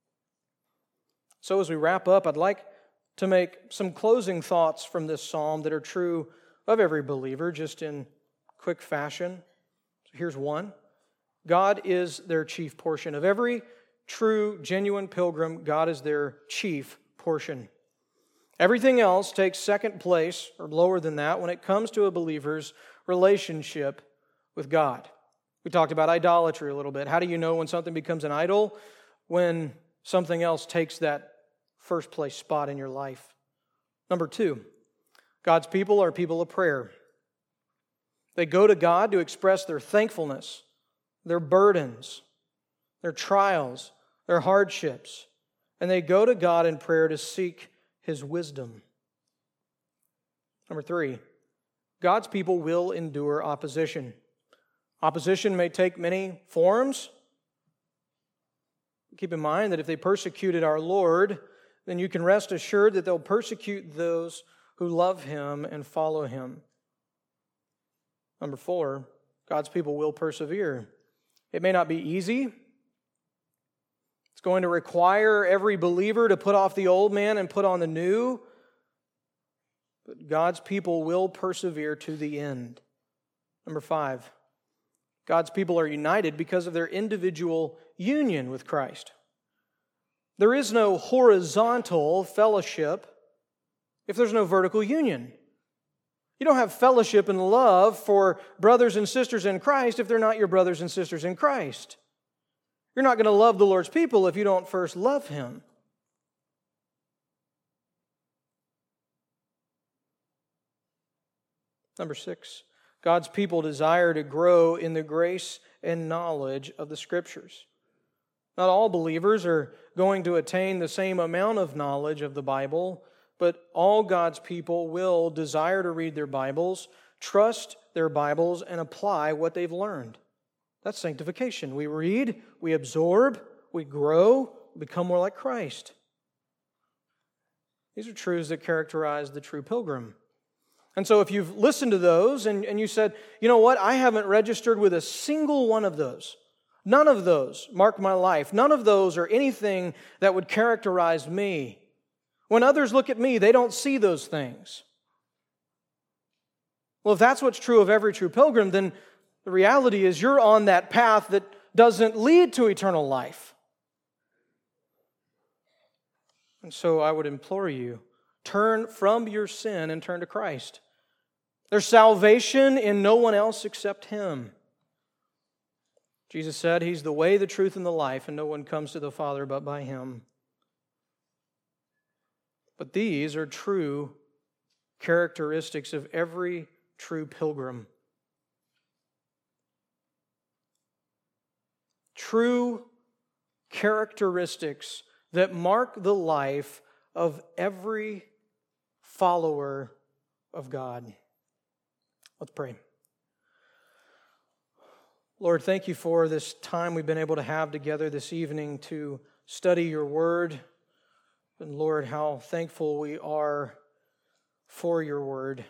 So as we wrap up, I'd like to make some closing thoughts from this psalm that are true of every believer, just in quick fashion. So here's one. God is their chief portion. Of every true, genuine pilgrim, God is their chief portion. Everything else takes second place, or lower than that, when it comes to a believer's relationship with God. We talked about idolatry a little bit. How do you know when something becomes an idol? When something else takes that first place spot in your life. Number two, God's people are people of prayer. They go to God to express their thankfulness, their burdens, their trials, their hardships, and they go to God in prayer to seek His wisdom. Number three, God's people will endure opposition. Opposition may take many forms. Keep in mind that if they persecuted our Lord, then you can rest assured that they'll persecute those who love Him and follow Him. Number four, God's people will persevere. It may not be easy. It's going to require every believer to put off the old man and put on the new. But God's people will persevere to the end. Number five, God's people are united because of their individual union with Christ. There is no horizontal fellowship if there's no vertical union. You don't have fellowship and love for brothers and sisters in Christ if they're not your brothers and sisters in Christ. You're not going to love the Lord's people if you don't first love Him. Number six, God's people desire to grow in the grace and knowledge of the Scriptures. Not all believers are going to attain the same amount of knowledge of the Bible, but all God's people will desire to read their Bibles, trust their Bibles, and apply what they've learned. That's sanctification. We read, we absorb, we grow, become more like Christ. These are truths that characterize the true pilgrim. And so if you've listened to those and you said, you know what, I haven't registered with a single one of those. None of those mark my life. None of those are anything that would characterize me. When others look at me, they don't see those things. Well, if that's what's true of every true pilgrim, then the reality is you're on that path that doesn't lead to eternal life. And so I would implore you, turn from your sin and turn to Christ. There's salvation in no one else except Him. Jesus said He's the way, the truth, and the life, and no one comes to the Father but by Him. But these are true characteristics of every true pilgrim. True characteristics that mark the life of every follower of God. Let's pray. Lord, thank You for this time we've been able to have together this evening to study Your Word. And Lord, how thankful we are for Your Word.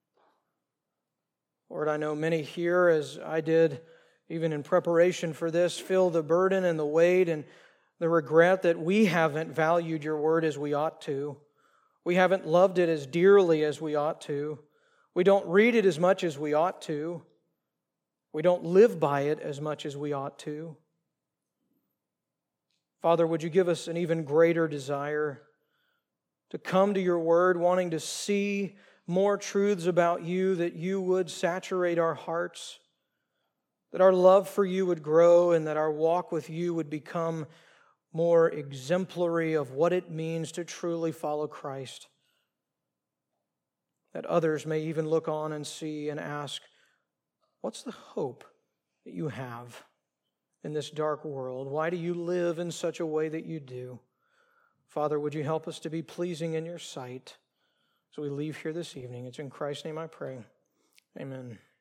Lord, I know many here, as I did even in preparation for this, feel the burden and the weight and the regret that we haven't valued your word as we ought to. We haven't loved it as dearly as we ought to. We don't read it as much as we ought to. We don't live by it as much as we ought to. Father, would you give us an even greater desire to come to your word, wanting to see more truths about you, that you would saturate our hearts, that our love for you would grow, and that our walk with you would become more exemplary of what it means to truly follow Christ. That others may even look on and see and ask, what's the hope that you have in this dark world? Why do you live in such a way that you do? Father, would you help us to be pleasing in your sight as we leave here this evening? It's in Christ's name I pray. Amen.